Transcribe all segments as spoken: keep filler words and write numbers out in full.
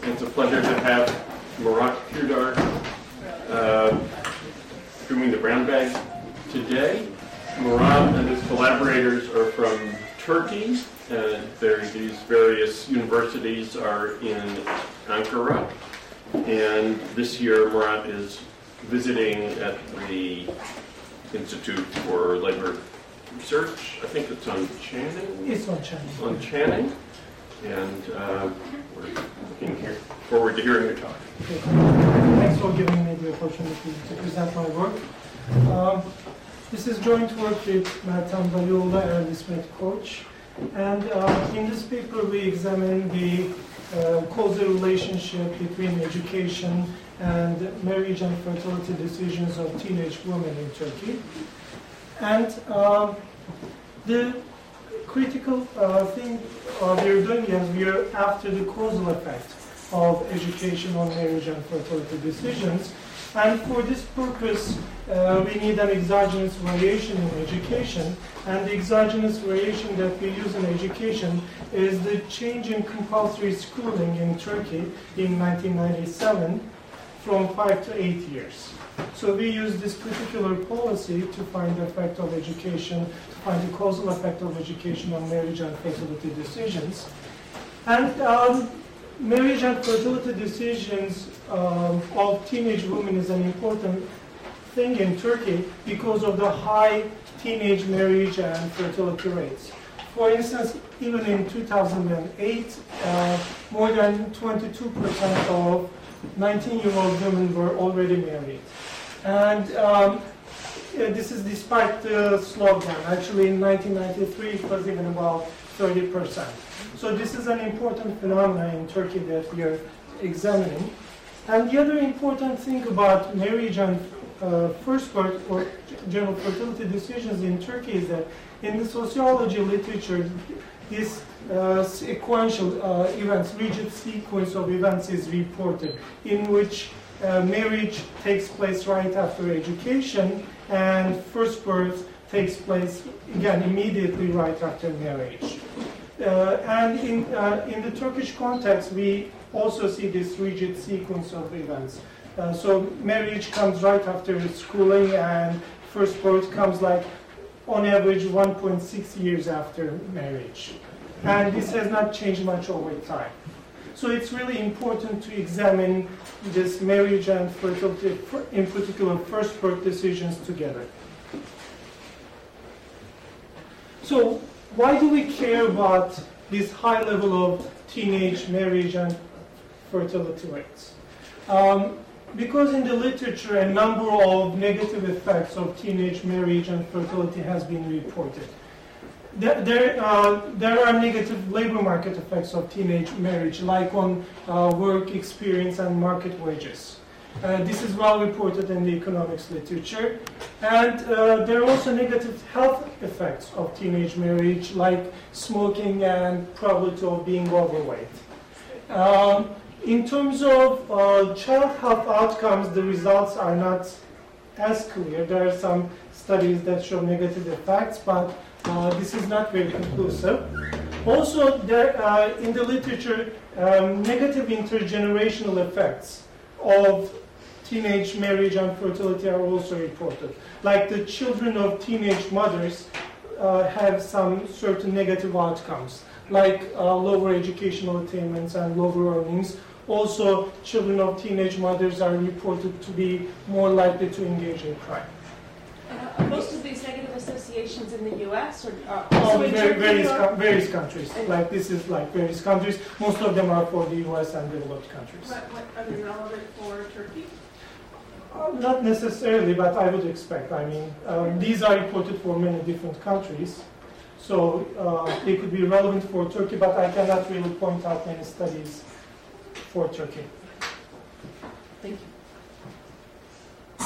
It's a pleasure to have Murat Kudar uh, doing the brown bag today. Murat and his collaborators are from Turkey. Uh, these various universities are in Ankara. And this year, Murat is visiting at the Institute for Labor Research. I think it's on Channing. It's on Channing. On Channing. And uh, we're looking here, forward to hearing your talk. Okay. Thanks for giving me the opportunity to present my work. Um, this is joint work with Meltem Dalioğlu and İsmet Koç. And uh, in this paper, we examine the uh, causal relationship between education and marriage and fertility decisions of teenage women in Turkey. And uh, the critical uh, thing uh, we're doing is we're after the causal effect of education on marriage and fertility decisions. And for this purpose, uh, we need an exogenous variation in education. And the exogenous variation that we use in education is the change in compulsory schooling in Turkey in nineteen ninety-seven from five to eight years. So we use this particular policy to find the effect of education, to find the causal effect of education on marriage and fertility decisions. And um, marriage and fertility decisions um, of teenage women is an important thing in Turkey because of the high teenage marriage and fertility rates. For instance, even in two thousand eight, uh, more than twenty-two percent of nineteen-year-old women were already married. And um, this is despite the slowdown. Actually, in nineteen ninety-three, it was even about thirty percent. So this is an important phenomenon in Turkey that we are examining. And the other important thing about marriage and uh, first birth or general fertility decisions in Turkey is that in the sociology literature, this uh, sequential uh, events, rigid sequence of events is reported, in which uh, marriage takes place right after education, and first birth takes place, again, immediately right after marriage. Uh, and in, uh, in the Turkish context, we also see this rigid sequence of events. Uh, so marriage comes right after schooling, and first birth comes like, on average, one point six years after marriage. And this has not changed much over time. So it's really important to examine this marriage and fertility, in particular first birth decisions together. So why do we care about this high level of teenage marriage and fertility rates? Um, because in the literature, a number of negative effects of teenage marriage and fertility has been reported. There, there, uh, there are negative labor market effects of teenage marriage, like on uh, work experience and market wages. Uh, this is well reported in the economics literature. And uh, there are also negative health effects of teenage marriage, like smoking and probability of being overweight. Um, in terms of uh, child health outcomes, the results are not as clear. There are some studies that show negative effects, but uh, this is not very conclusive. Also, there, uh, in the literature, um, negative intergenerational effects of teenage marriage and fertility are also reported. Like the children of teenage mothers uh, have some certain negative outcomes, like uh, lower educational attainments and lower earnings. Also, children of teenage mothers are reported to be more likely to engage in crime. Uh, are most of these negative associations in the U S or uh, oh, also in very, Turkey various, or? co various countries. Like this is like various countries. Most of them are for the U S and developed countries. What, what, are they relevant for Turkey? Uh, not necessarily, but I would expect. I mean, um, these are reported for many different countries, so uh, they could be relevant for Turkey, but I cannot really point out many studies for Turkey. Thank you.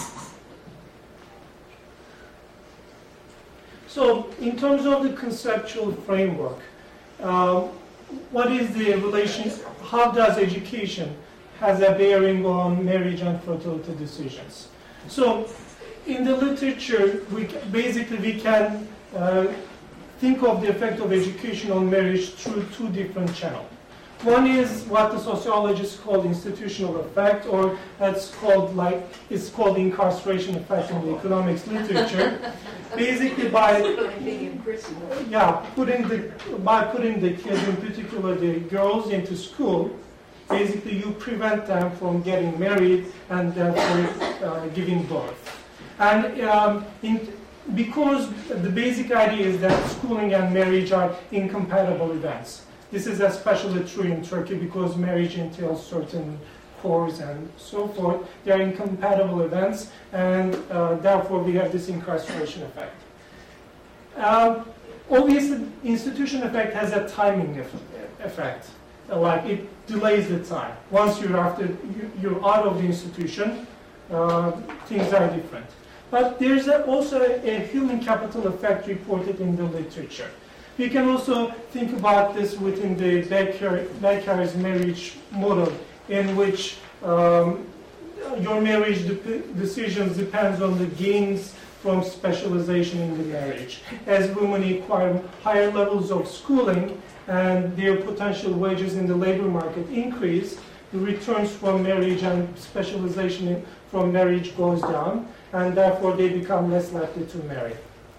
So, in terms of the conceptual framework, uh, what is the relation? How does education has a bearing on marriage and fertility decisions? So, in the literature, we basically we can uh, think of the effect of education on marriage through two different channels. One is what the sociologists call institutional effect, or it's called like it's called incarceration effect in the economics literature. Basically, by yeah, putting the by putting the kids, in particular the girls, into school, basically you prevent them from getting married and therefore uh, giving birth. And um, in, because the basic idea is that schooling and marriage are incompatible events. This is especially true in Turkey because marriage entails certain chores and so forth. They are incompatible events, and uh, therefore we have this incarceration effect. Uh, obviously, institution effect has a timing eff effect. Uh, like it delays the time. Once you're after you, you're out of the institution, uh, things are different. But there's a, also a, a human capital effect reported in the literature. We can also think about this within the Becker's marriage model, in which um, your marriage de decisions depends on the gains from specialization in the marriage. As women acquire higher levels of schooling and their potential wages in the labor market increase, the returns from marriage and specialization in, from marriage goes down, and therefore they become less likely to marry.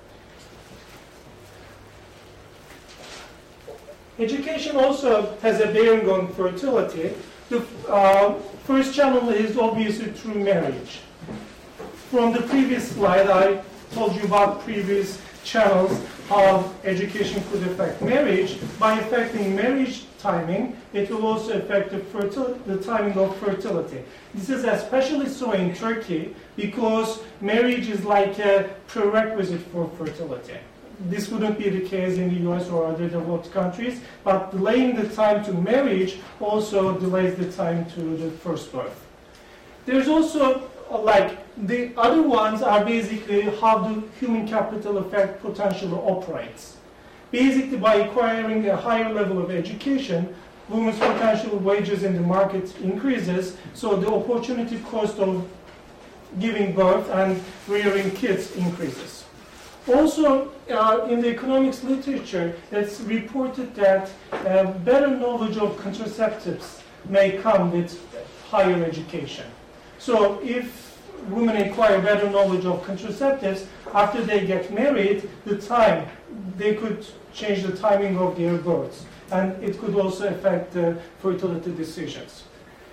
Education also has a bearing on fertility. The uh, first channel is obviously through marriage. From the previous slide, I told you about previous channels, how education could affect marriage. By affecting marriage timing, it will also affect the, the timing of fertility. This is especially so in Turkey because marriage is like a prerequisite for fertility. This wouldn't be the case in the U S or other developed countries, but delaying the time to marriage also delays the time to the first birth. There's also, uh, like, the other ones are basically how the human capital effect potentially operates. Basically, by acquiring a higher level of education, women's potential wages in the market increases, so the opportunity cost of giving birth and rearing kids increases. Also, uh, in the economics literature, it's reported that uh, better knowledge of contraceptives may come with higher education. So if women acquire better knowledge of contraceptives, after they get married, the time, they could change the timing of their births. And it could also affect the fertility decisions.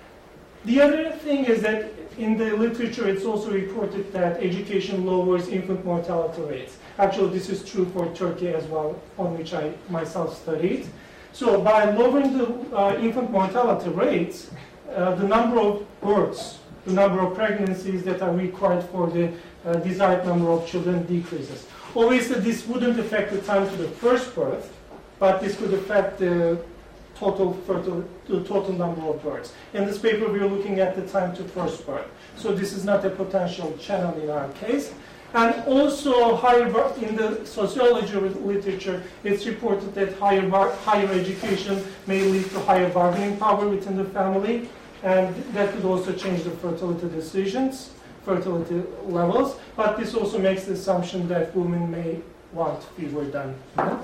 The other thing is that in the literature, it's also reported that education lowers infant mortality rates. Actually, this is true for Turkey as well, on which I myself studied. So by lowering the uh, infant mortality rates, uh, the number of births, the number of pregnancies that are required for the uh, desired number of children decreases. Obviously, this wouldn't affect the time to the first birth, but this could affect the total, fertile, the total number of births. In this paper, we are looking at the time to first birth. So this is not a potential channel in our case. And also, higher in the sociology literature, it's reported that higher, higher education may lead to higher bargaining power within the family, and that could also change the fertility decisions, fertility levels. But this also makes the assumption that women may want fewer than men.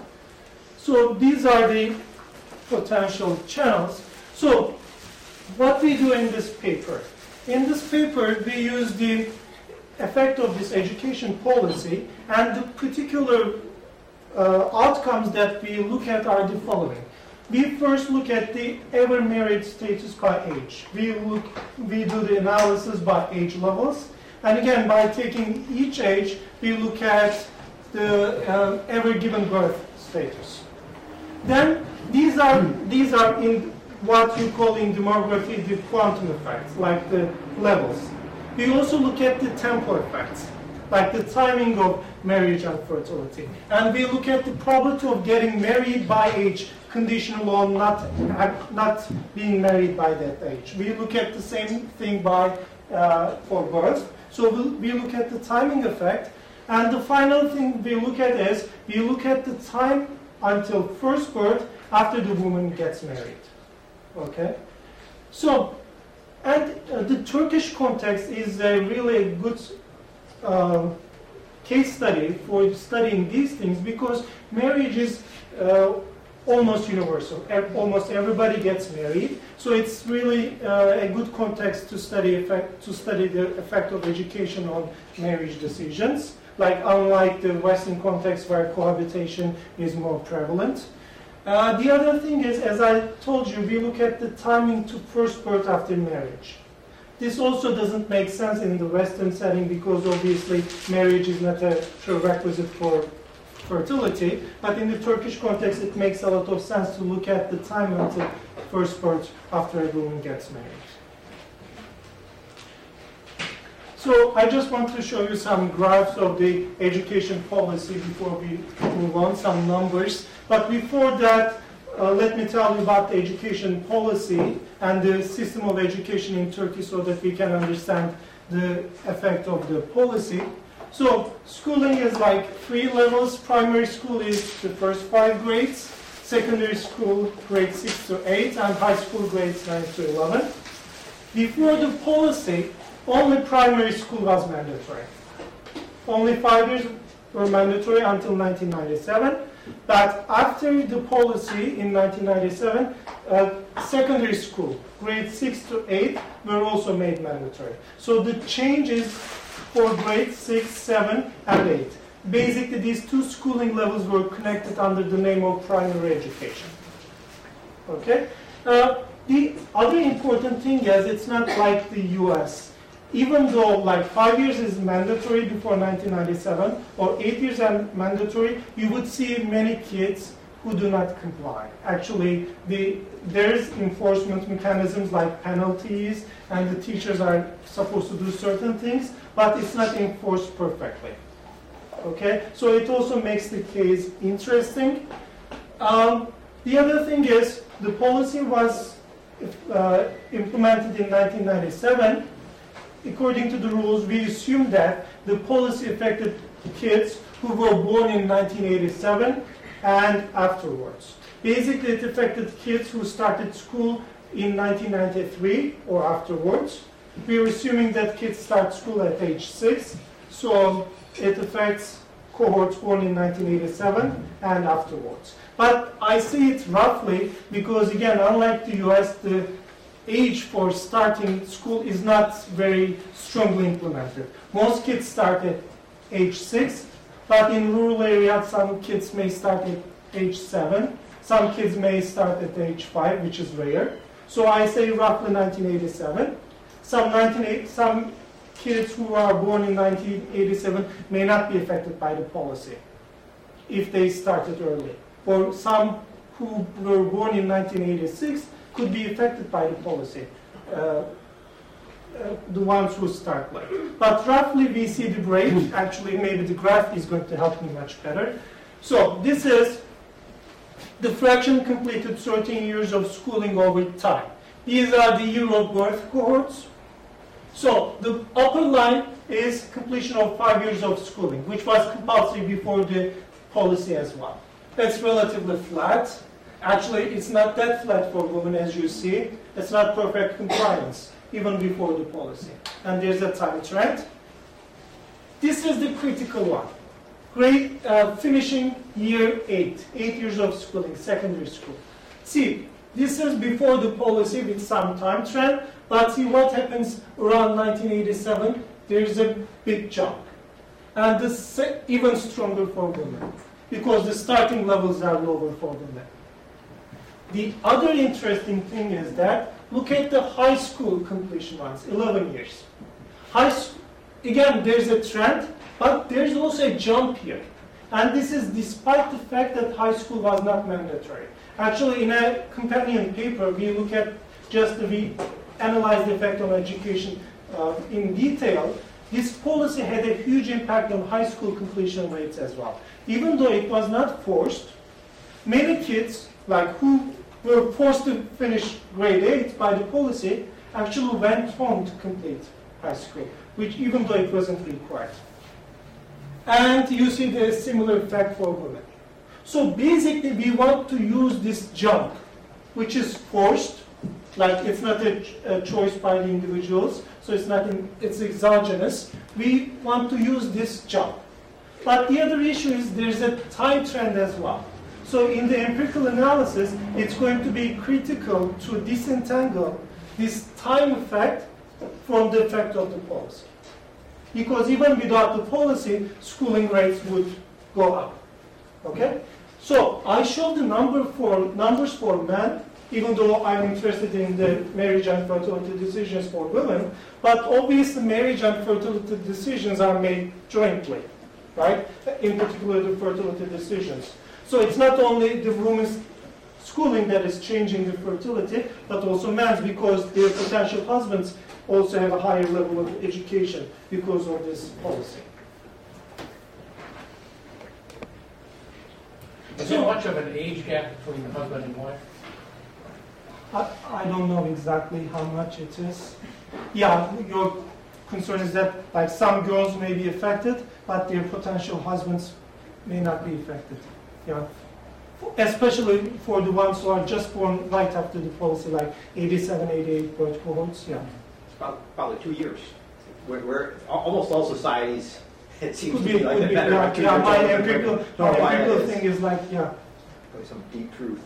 So these are the potential channels. So what we do in this paper? In this paper, we use the effect of this education policy, and the particular uh, outcomes that we look at are the following. We first look at the ever married status by age. We look, we do the analysis by age levels, and again, by taking each age, we look at the uh, ever given birth status. Then these are these are in what you call in demography the quantum effects, like the levels. We also look at the tempo effects, like the timing of marriage and fertility. And we look at the probability of getting married by age, conditional on not, not being married by that age. We look at the same thing by, uh, for birth. So we'll, we look at the timing effect. And the final thing we look at is, we look at the time until first birth after the woman gets married. Okay? So, and uh, the Turkish context is a really good uh, case study for studying these things, because marriage is uh, almost universal. Ev- Almost everybody gets married, so it's really uh, a good context to study effect, to study the effect of education on marriage decisions. Like unlike the Western context where cohabitation is more prevalent. Uh, the other thing is, as I told you, we look at the timing to first birth after marriage. This also doesn't make sense in the Western setting because obviously marriage is not a prerequisite for fertility, but in the Turkish context it makes a lot of sense to look at the time until first birth after a woman gets married. So I just want to show you some graphs of the education policy before we move on, some numbers. But before that, uh, let me tell you about the education policy and the system of education in Turkey so that we can understand the effect of the policy. So schooling is like three levels. Primary school is the first five grades, secondary school grades six to eight, and high school grades nine to eleven. Before the policy, only primary school was mandatory. Only five years were mandatory until nineteen ninety-seven. But after the policy in nineteen ninety-seven, uh, secondary school, grades six to eight, were also made mandatory. So the changes for grades six, seven, and eight. Basically, these two schooling levels were connected under the name of primary education. Okay? Uh, the other important thing is it's not like the U S. Even though like five years is mandatory before nineteen ninety-seven, or eight years are mandatory, you would see many kids who do not comply. Actually, the, there's enforcement mechanisms like penalties, and the teachers are supposed to do certain things, but it's not enforced perfectly. Okay, so it also makes the case interesting. Um, the other thing is the policy was uh, implemented in nineteen ninety-seven. According to the rules, we assume that the policy affected kids who were born in nineteen eighty-seven and afterwards. Basically, it affected kids who started school in nineteen ninety-three or afterwards. We are assuming that kids start school at age six, so it affects cohorts born in nineteen eighty-seven and afterwards. But I see it roughly because, again, unlike the U S, the age for starting school is not very strongly implemented. Most kids start at age six, but in rural areas, some kids may start at age seven. Some kids may start at age five, which is rare. So I say roughly nineteen eighty-seven. Some, some kids who are born in nineteen eighty-seven may not be affected by the policy if they started early. Or some who were born in nineteen eighty-six could be affected by the policy, uh, uh, the ones who start late. But roughly we see the rate. Actually, maybe the graph is going to help me much better. So this is the fraction completed thirteen years of schooling over time. These are the year of birth cohorts. So the upper line is completion of five years of schooling, which was compulsory before the policy as well. That's relatively flat. Actually, it's not that flat for women, as you see. It's not perfect compliance, even before the policy. And there's a time trend. This is the critical one. Grade, uh, finishing year eight, eight years of schooling, secondary school. See, this is before the policy with some time trend, but see what happens around nineteen eighty-seven, there's a big jump. And this is even stronger for women, because the starting levels are lower for women. The other interesting thing is that, look at the high school completion ones, eleven years. High, again, there's a trend, but there's also a jump here. And this is despite the fact that high school was not mandatory. Actually, in a companion paper, we look at just, we analyze the effect on education uh, in detail. This policy had a huge impact on high school completion rates as well. Even though it was not forced, many kids, like who were forced to finish grade eight by the policy, actually went home to complete high school, which even though it wasn't required. And you see the similar effect for women. So basically, we want to use this jump, which is forced, like it's not a, a choice by the individuals, so it's not in, it's exogenous. We want to use this jump. But the other issue is there's a time trend as well. So in the empirical analysis, it's going to be critical to disentangle this time effect from the effect of the policy. Because even without the policy, schooling rates would go up. Okay? So I showed the number for, numbers for men, even though I'm interested in the marriage and fertility decisions for women, but obviously marriage and fertility decisions are made jointly, right? In particular, the fertility decisions. So it's not only the women's schooling that is changing the fertility, but also men's, because their potential husbands also have a higher level of education because of this policy. Is there much of an age gap between the husband and wife? I, I don't know exactly how much it is. Yeah, your concern is that like some girls may be affected, but their potential husbands may not be affected. Yeah, especially for the ones who are just born right after the policy, like eighty-seven, eighty-eight birth cohorts. Yeah, It's about, probably two years. We're, we're almost all societies. It seems could to be, be like could a be, better yeah, two yeah, years my old. empirical, Don't know my why it empirical is. thing is like, yeah. Probably some deep truth.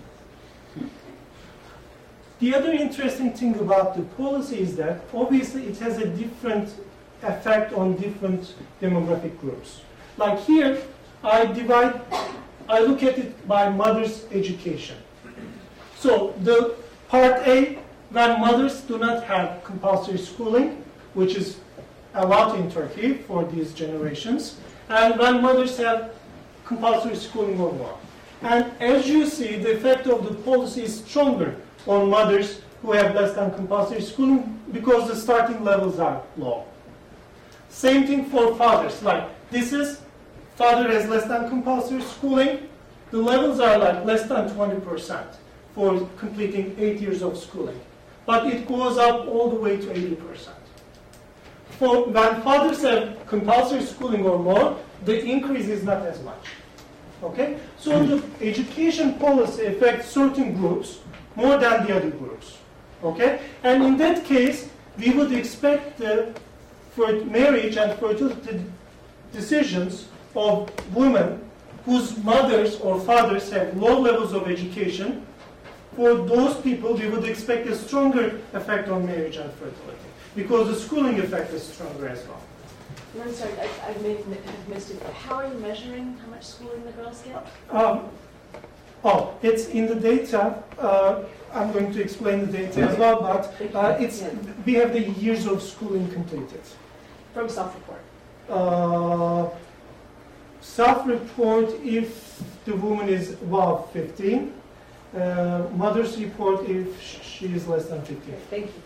The other interesting thing about the policy is that obviously it has a different effect on different demographic groups. Like here, I divide, I look at it by mother's education. So the part A, when mothers do not have compulsory schooling, which is a lot in Turkey for these generations, and when mothers have compulsory schooling or more. And as you see, the effect of the policy is stronger on mothers who have less than compulsory schooling because the starting levels are low. Same thing for fathers. Like this is, father has less than compulsory schooling. The levels are like less than twenty percent for completing eight years of schooling. But it goes up all the way to eighty percent. For when fathers have compulsory schooling or more, the increase is not as much. Okay? So the education policy affects certain groups more than the other groups. Okay? And in that case, we would expect the for marriage and fertility decisions of women whose mothers or fathers have low levels of education. For those people, we would expect a stronger effect on marriage and fertility because the schooling effect is stronger as well. I'm sorry, I, I may have missed it. How are you measuring how much schooling the girls get? Um, oh, it's in the data. Uh, I'm going to explain the data as well, but uh, it's we have the years of schooling completed. From self-report. Uh, self-report if the woman is above fifteen. Uh, mother's report if sh she is less than fifteen. Thank you.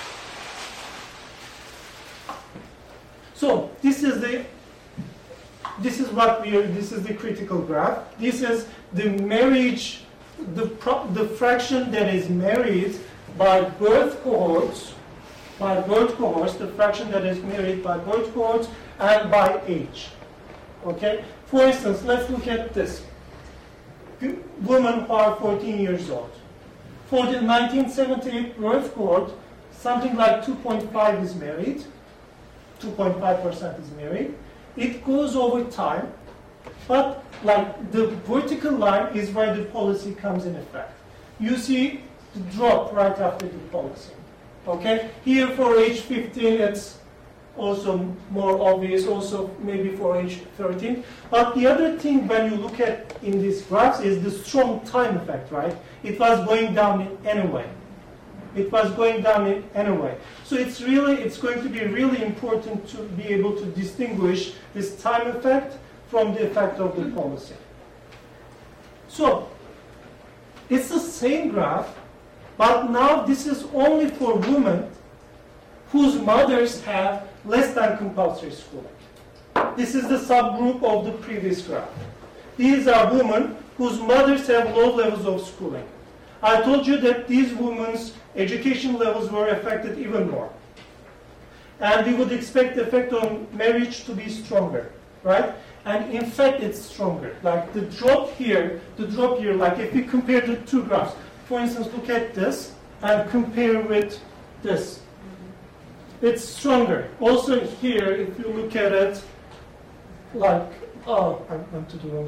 So this is the this is what we are. This is the critical graph. This is the marriage, the pro, the fraction that is married by birth cohorts, by birth cohorts, the fraction that is married by birth cohorts and by age. Okay. For instance, let's look at this. Women who are fourteen years old. For the nineteen seventy-eight birth cohort, something like two point five is married. two point five percent is married. It goes over time, but like the vertical line is where the policy comes in effect. You see the drop right after the policy. Okay? Here for age fifteen, it's also more obvious, also maybe for age thirteen. But the other thing when you look at in these graphs is the strong time effect, right? It was going down anyway. It was going down in anyway. So it's really, it's going to be really important to be able to distinguish this time effect from the effect of the policy. So it's the same graph, but now this is only for women whose mothers have less than compulsory schooling. This is the subgroup of the previous graph. These are women whose mothers have low levels of schooling. I told you that these women's education levels were affected even more. And we would expect the effect on marriage to be stronger, right? And in fact, it's stronger. Like the drop here, the drop here, like if we compare the two graphs, for instance, look at this and compare with this. It's stronger. Also here, if you look at it, like, oh, I went to the wrong side.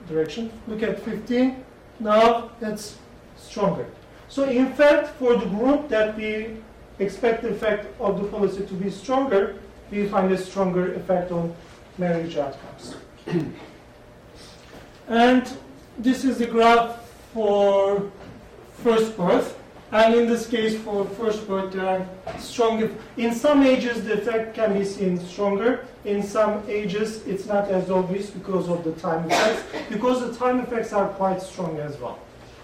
direction. Look at fifteen. Now it's stronger. So in fact, for the group that we expect the effect of the policy to be stronger, we find a stronger effect on marriage outcomes. And this is the graph for first birth. And in this case, for first birth, there are stronger. In some ages, the effect can be seen stronger. In some ages, it's not as obvious because of the time effects, because the time effects are quite strong as well.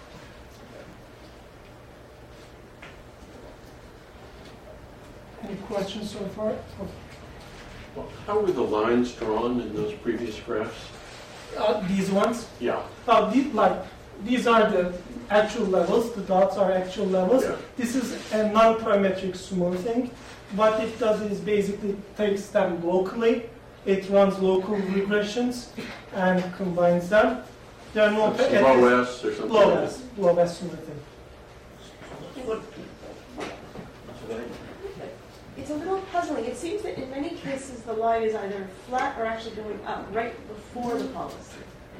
Any questions so far? Well, how were the lines drawn in those previous graphs? Uh, these ones? Yeah. Uh, the, like, these are the actual levels. The dots are actual levels. Yeah. This is a non-parametric smoothing. What it does is basically takes them locally. It runs local regressions and combines them. There are no That's low S or something? low S, low S smoothing. It's a little puzzling. It seems that in many cases the line is either flat or actually going up right before the policy.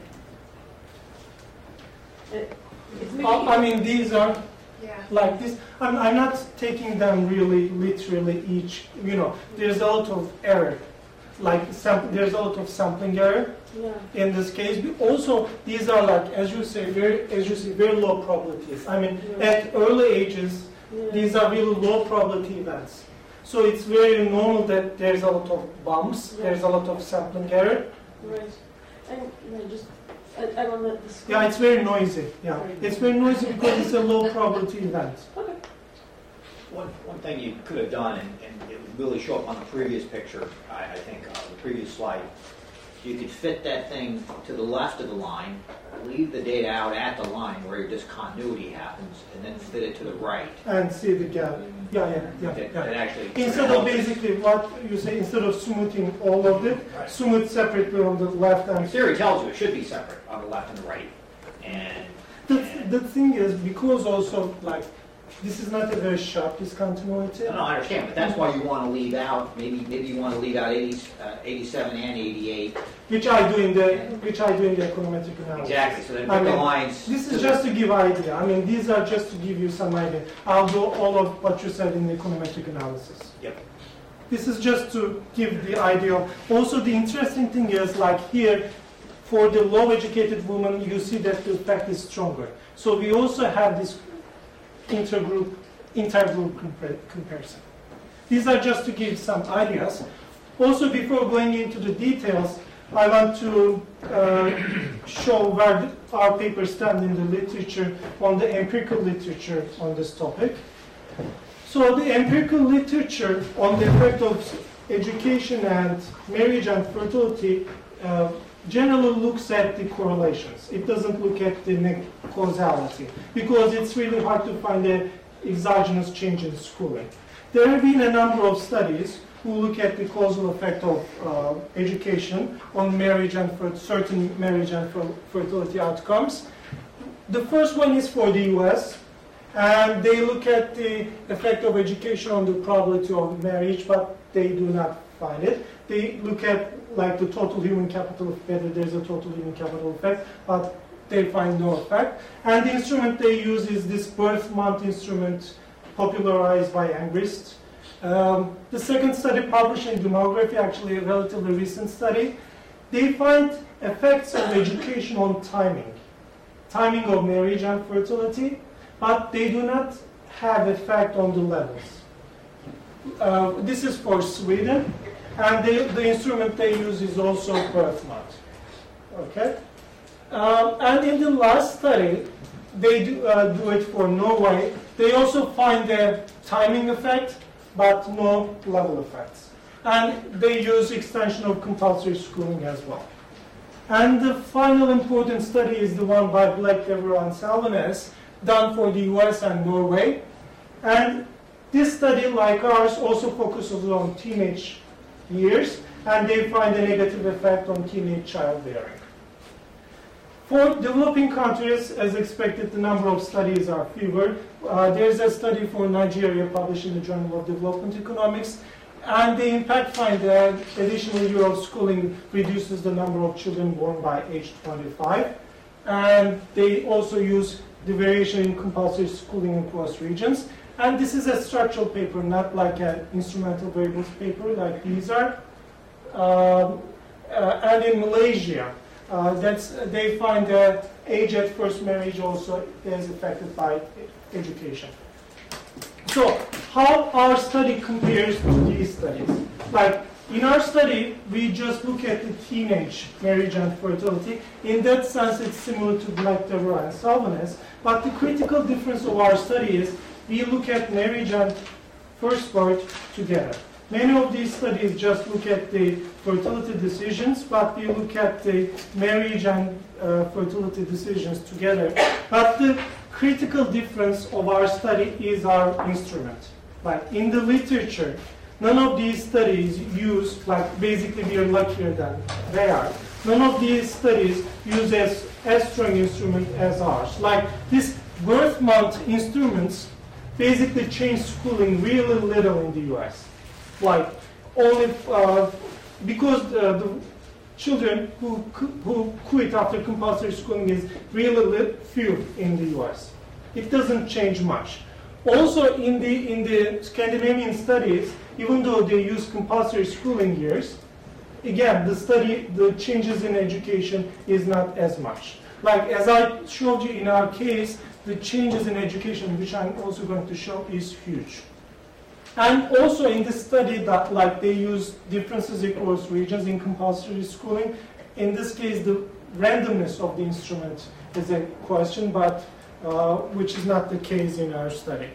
It, it's maybe Uh, I mean, these are yeah. like this. I'm, I'm not taking them really literally each, you know, there's a lot of error. Like sam- there's a lot of sampling error Yeah. in this case. But also, these are like, as you say, very, as you say, very low probabilities. I mean, Yeah. at early ages, Yeah. these are really low probability events. So it's very normal that there's a lot of bumps, Yeah. there's a lot of sampling error. Right. And you know, just I, I don't let the school. Yeah, it's very noisy. Yeah, it's very noisy because it's a low probability event. Okay. One, one thing you could have done, and, and it would really show up on the previous picture, I, I think, uh, the previous slide, you could fit that thing to the left of the line, leave the data out at the line where your discontinuity happens, and then fit it to the right. And see the gap. Yeah, yeah, yeah. That, yeah. that actually Instead of basically what you say, instead of smoothing all of it, Right. smooth separately on the left and theory tells you it should be separate on the left and the right. And, The, and the thing is, because also, like, this is not a very sharp discontinuity. no, no, I understand, but that's why you want to leave out, maybe maybe you want to leave out eighty, uh, eighty-seven and eighty-eight. Which I do in the which I do in the econometric analysis. Exactly, so then I put the mean, lines. This to is the- just to give idea. I mean, these are just to give you some idea. I'll do all of what you said in the econometric analysis. Yep. This is just to give the idea of. Also, the interesting thing is, like here, for the low-educated woman, you see that the effect is stronger. So we also have this intergroup, intergroup compar- comparison. These are just to give some ideas. Also, before going into the details, I want to uh, show where the, our papers stand in the literature, on the empirical literature on this topic. So the empirical literature on the effect of education and marriage and fertility uh, generally looks at the correlations. It doesn't look at the ne- causality, because it's really hard to find an exogenous change in schooling. There have been a number of studies who look at the causal effect of uh, education on marriage and fer- certain marriage and fer- fertility outcomes. The first one is for the U S, and they look at the effect of education on the probability of marriage, but they do not find it. They look at like the total human capital, whether there's a total human capital effect, but they find no effect. And the instrument they use is this birth month instrument popularized by Angrist. Um, the second study published in Demography, actually a relatively recent study, they find effects of education on timing, timing of marriage and fertility, but they do not have effect on the levels. Uh, this is for Sweden, and they, the instrument they use is also birth month. Okay, um, and in the last study, they do, uh, do it for Norway. They also find a timing effect, but no level effects. And they use extension of compulsory schooling as well. And the final important study is the one by Black, Devereux, and Salvanes, done for the U S and Norway. And this study, like ours, also focuses on teenage years, and they find a negative effect on teenage childbearing. For developing countries, as expected, the number of studies are fewer. Uh, there's a study for Nigeria published in the Journal of Development Economics. And they in fact find that additional year of schooling reduces the number of children born by age twenty-five. And they also use the variation in compulsory schooling across regions. And this is a structural paper, not like an instrumental variables paper like these are. Um, uh, and in Malaysia, uh, that's, they find that age at first marriage also is affected by education. So, how our study compares to these studies? Like, in our study, we just look at the teenage marriage and fertility. In that sense, it's similar to Black, Devereux, and Salvanes. But the critical difference of our study is we look at marriage and first birth together. Many of these studies just look at the fertility decisions, but we look at the marriage and uh, fertility decisions together. But the critical difference of our study is our instrument. Like in the literature, none of these studies use, like basically we are luckier than they are. None of these studies use as, as strong instrument as ours. Like this birth month instruments basically change schooling really little in the U S. Like only uh, because uh, the children who who quit after compulsory schooling is really few in the U S. It doesn't change much. Also, in the in the Scandinavian studies, even though they use compulsory schooling years, again the study the changes in education is not as much. Like as I showed you in our case, the changes in education, which I'm also going to show, is huge. And also in this study that like they use differences across regions in compulsory schooling. In this case, the randomness of the instrument is a question, but uh, which is not the case in our study.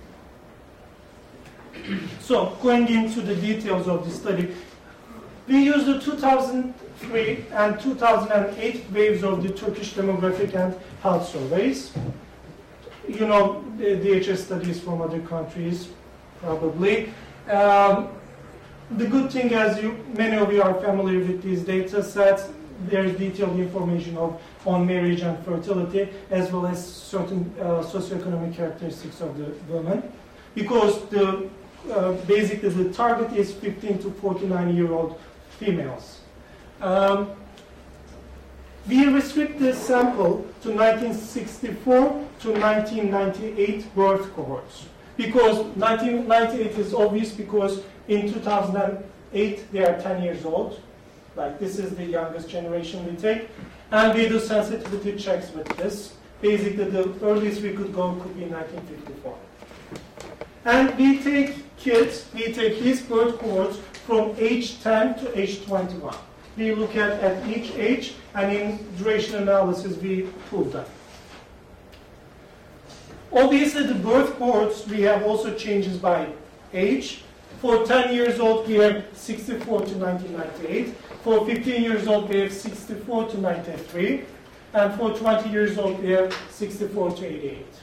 So going into the details of the study, we used the two thousand three and two thousand eight waves of the Turkish demographic and health surveys. You know, the D H S studies from other countries, probably. Um, the good thing, as you, many of you are familiar with these data sets, there is detailed information of, on marriage and fertility, as well as certain uh, socioeconomic characteristics of the women. Because the, uh, basically the target is fifteen to forty-nine year old females. Um, we restrict this sample to nineteen sixty-four to nineteen ninety-eight birth cohorts. Because nineteen ninety-eight is obvious because in two thousand eight they are ten years old. Like this is the youngest generation we take. And we do sensitivity checks with this. Basically the earliest we could go could be nineteen fifty-four. And we take kids, we take these birth cohorts from age ten to age twenty-one. We look at, at each age, and in duration analysis we prove that. Obviously, the birth cohorts, we have also changes by age. For ten years old, we have sixty-four to nineteen ninety-eight. For fifteen years old, we have sixty-four to ninety-three. And for twenty years old, we have sixty-four to eighty-eight.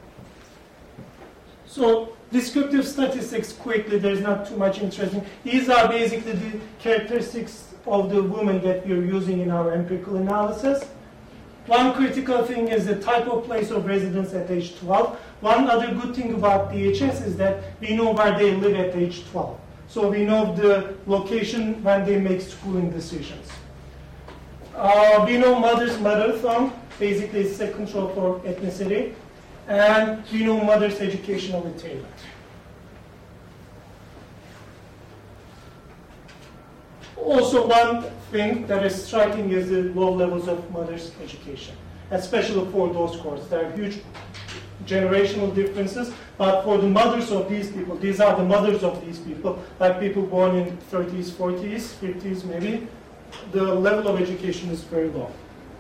So, descriptive statistics quickly, there's not too much interesting. These are basically the characteristics of the women that we're using in our empirical analysis. One critical thing is the type of place of residence at age twelve. One other good thing about D H S is that we know where they live at age twelve. So we know the location when they make schooling decisions. Uh, we know mother's mother tongue, basically it's a control for ethnicity. And we know mother's educational attainment. Also, one thing that is striking is the low levels of mother's education, especially for those cohorts. There are huge generational differences, but for the mothers of these people, these are the mothers of these people, like people born in thirties, forties, fifties maybe, the level of education is very low.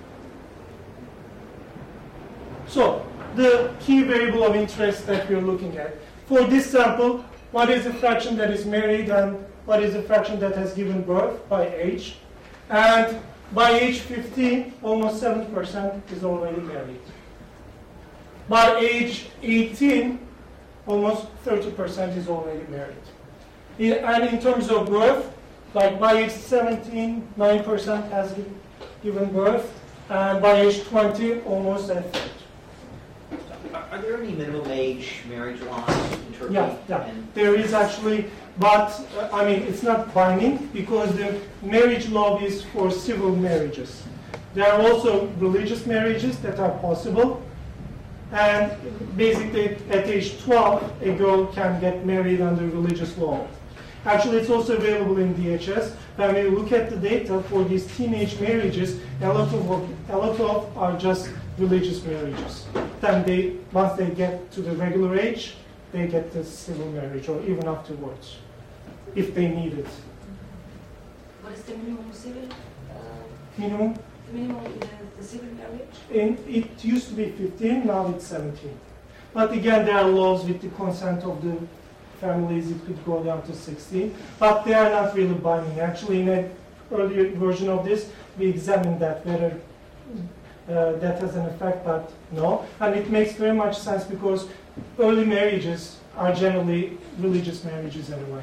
So, the key variable of interest that we're looking at. For this sample, what is the fraction that is married and what is the fraction that has given birth by age? And by age fifteen, almost seventy percent is already married. By age eighteen, almost thirty percent is already married. In, and in terms of birth, like by age seventeen, nine percent has given birth, and by age twenty, almost a third. Are there any minimum age marriage laws in Turkey? Yeah, yeah. And There is actually, but uh, I mean, it's not binding because the marriage law is for civil marriages. There are also religious marriages that are possible. And basically, at age twelve, a girl can get married under religious law. Actually, it's also available in D H S. When we look at the data for these teenage marriages, a lot of, a lot of are just religious marriages. Then they, once they get to the regular age, they get the civil marriage, or even afterwards, if they need it. What is the minimum civil? Minimum, The minimum in the, the civil marriage? in, it used to be fifteen, now it's seventeen. But again, there are laws with the consent of the families, it could go down to sixteen. But they are not really binding. Actually, in an earlier version of this, we examined that, whether uh, that has an effect, but no. And it makes very much sense because early marriages are generally religious marriages anyway.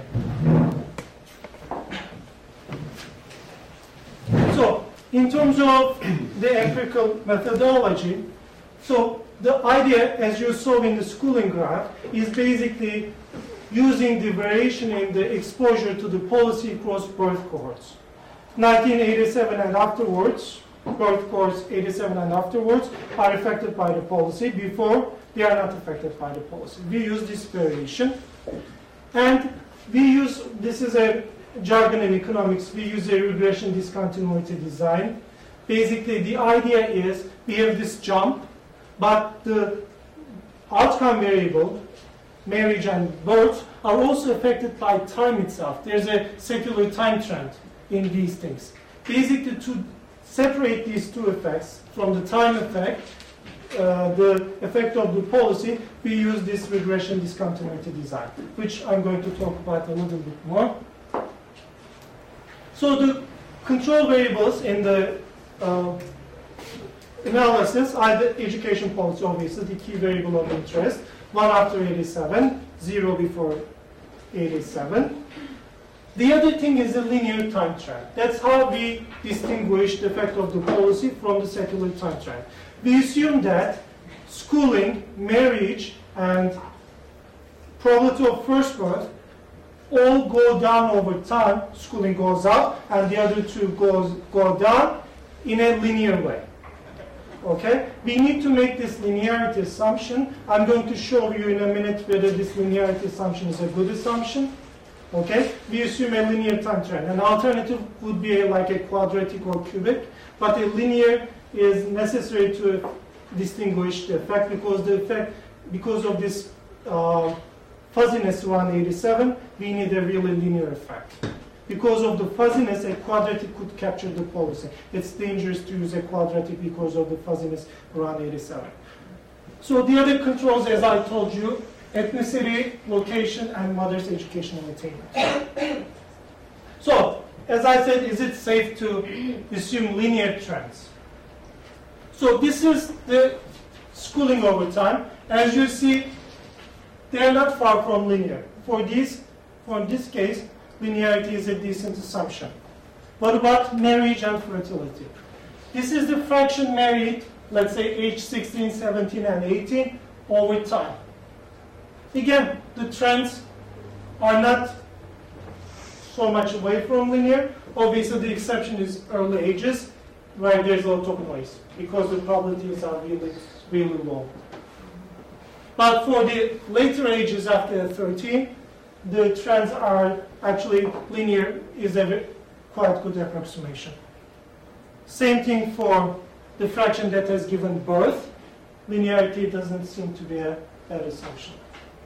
So, in terms of the empirical methodology, so the idea, as you saw in the schooling graph, is basically using the variation in the exposure to the policy across birth cohorts. nineteen eighty-seven and afterwards, birth cohorts eighty-seven and afterwards are affected by the policy. Before, they are not affected by the policy. We use this variation. And we use, this is a jargon in economics, we use a regression discontinuity design. Basically, the idea is we have this jump, but the outcome variable, marriage and birth, are also affected by time itself. There's a secular time trend in these things. Basically, to separate these two effects from the time effect, uh, the effect of the policy, we use this regression discontinuity design, which I'm going to talk about a little bit more. So the control variables in the uh, analysis are the education policy, obviously, the key variable of interest. One after eighty-seven, zero before eighty-seven. The other thing is the linear time trend. That's how we distinguish the effect of the policy from the secular time trend. We assume that schooling, marriage, and probability of first birth all go down over time. Schooling goes up, and the other two goes go down in a linear way. Okay? We need to make this linearity assumption. I'm going to show you in a minute whether this linearity assumption is a good assumption. Okay? We assume a linear time trend. An alternative would be a, like a quadratic or cubic, but a linear is necessary to distinguish the effect because the effect, because of this uh, fuzziness around eighty-seven, we need a really linear effect. Because of the fuzziness, a quadratic could capture the policy. It's dangerous to use a quadratic because of the fuzziness around eighty-seven. So the other controls, as I told you, ethnicity, location, and mother's educational attainment. So, as I said, is it safe to assume linear trends? So this is the schooling over time. As you see, they are not far from linear. For these, for this case, linearity is a decent assumption. What about marriage and fertility? This is the fraction married, let's say age sixteen, seventeen, and eighteen, over time. Again, the trends are not so much away from linear. Obviously, the exception is early ages, where there's a lot of noise, because the probabilities are really, really low. But for the later ages after thirteen, the trends are actually linear, is a quite good approximation. Same thing for the fraction that has given birth. Linearity doesn't seem to be a bad assumption.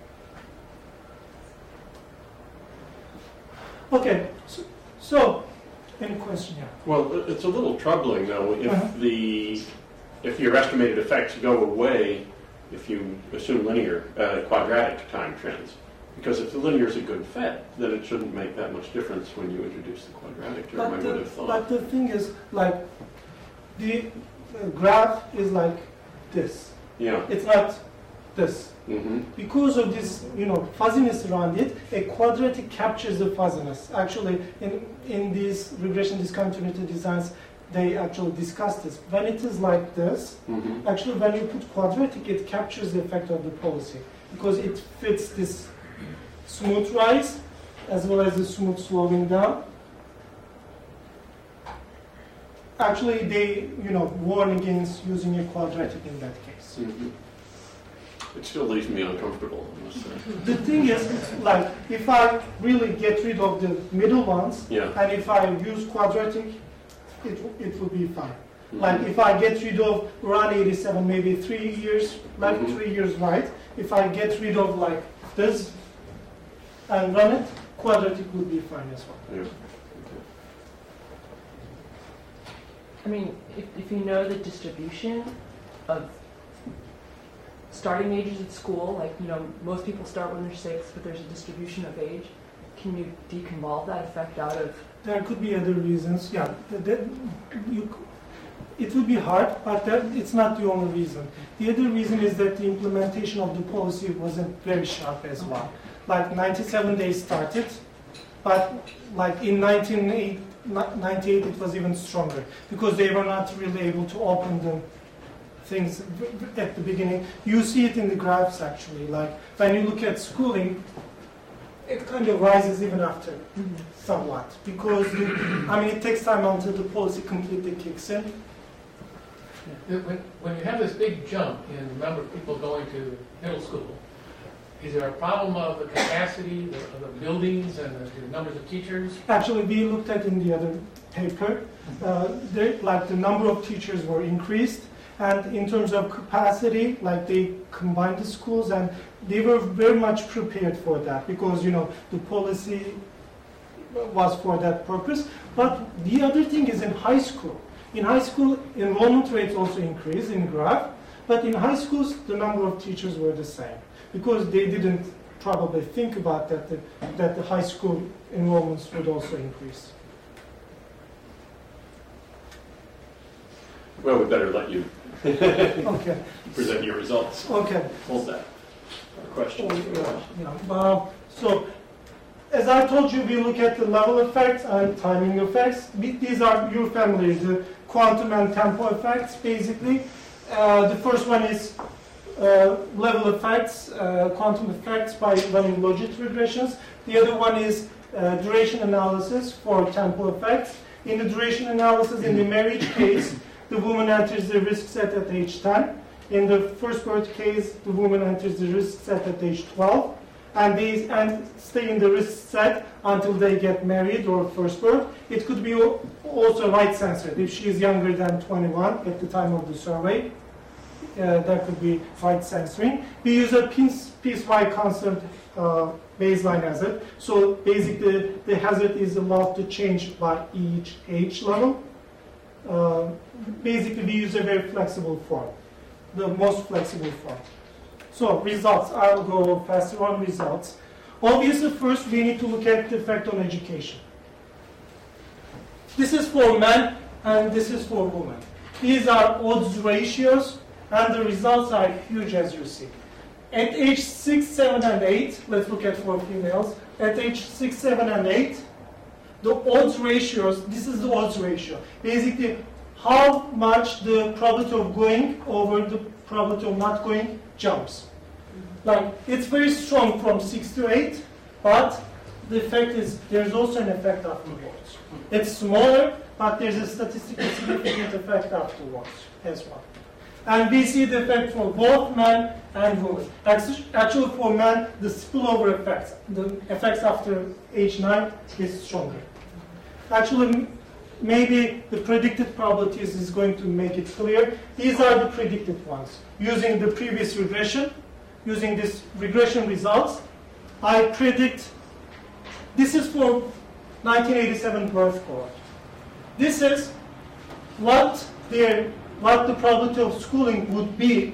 Okay, so, so any question here? Well, it's a little troubling, though, if Uh-huh. the if your estimated effects go away if you assume linear, uh, quadratic time trends. Because if the linear is a good fit, then it shouldn't make that much difference when you introduce the quadratic term, I But would the, have thought. but the thing is, like, the uh, graph is like this. Yeah. It's not this. Mm-hmm. Because of this, you know, fuzziness around it, a quadratic captures the fuzziness. Actually, in, in these regression discontinuity designs, they actually discuss this. When it is like this, Mm-hmm. actually when you put quadratic, it captures the effect of the policy because it fits this smooth rise as well as the smooth slowing down. Actually, they, you know, warn against using a quadratic in that case. Mhm. It still leaves me uncomfortable, I must say. The thing is, like, if I really get rid of the middle ones, Yeah. and if I use quadratic, it, it will be fine. Mhm. Like, if I get rid of run eighty-seven, maybe three years left, Mhm. three years right, if I get rid of, like, this and run it, quadratic would be fine as well. Yeah. I mean, if, if you know the distribution of starting ages at school, like, you know, most people start when they're six, but there's a distribution of age, can you deconvolve that effect out of? There could be other reasons, yeah. That, that you, c- it would be hard, but that, it's not the only reason. The other reason is that the implementation of the policy wasn't very sharp as well. Like ninety-seven they started, but like in nineteen ninety-eight it was even stronger because they were not really able to open the things at the beginning. You see it in the graphs actually. Like when you look at schooling, it kind of rises even after somewhat because the, I mean it takes time until the policy completely kicks in. When, when you have this big jump in the number of people going to middle school, is there a problem of the capacity the- of the buildings and the, the numbers of teachers? Actually, we looked at in the other paper, uh, there, like the number of teachers were increased, and in terms of capacity, like they combined the schools, and they were very much prepared for that because you know the policy was for that purpose. But the other thing is in high school. In high school, enrollment rates also increased in graph, but in high schools, the number of teachers were the same because they didn't probably think about that, the, that the high school enrollments would also increase. Well, we better let you Okay, present your results. okay. Hold that. Questions? Yeah. Uh, so, as I told you, we look at the level effects and timing effects. We- These are your familiar, the quantum and tempo effects, basically. Uh, the first one is uh, level effects, uh, quantum effects by running logit regressions. The other one is uh, duration analysis for tempo effects. In the duration analysis, in the marriage case, the woman enters the risk set at age ten. In the first birth case, the woman enters the risk set at age twelve. And they and stay in the risk set until they get married or first birth. It could be al- also right censored. If she is younger than twenty-one at the time of the survey, uh, that could be right censoring. We use a piece, piecewise constant uh, baseline hazard. So basically, the hazard is allowed to change by each age level. Uh, basically, we use a very flexible form, the most flexible form. So results, I will go faster on results. Obviously, first we need to look at the effect on education. This is for men and this is for women. These are odds ratios and the results are huge as you see. At age six, seven, and eight, let's look at for females. At age six, seven, and eight, the odds ratios, this is the odds ratio. Basically, how much the probability of going over the probability of not going jumps. Like, it's very strong from six to eight, but the effect is, there's also an effect afterwards. It's smaller, but there's a statistically significant effect afterwards as well. And we see the effect for both men and women. Actu- Actually, for men, the spillover effects, the effects after age nine is stronger. Actually, m- maybe the predicted probabilities is going to make it clear. These are the predicted ones. Using the previous regression, using this regression results, I predict, this is for nineteen eighty-seven birth cohort. This is what their, what the probability of schooling would be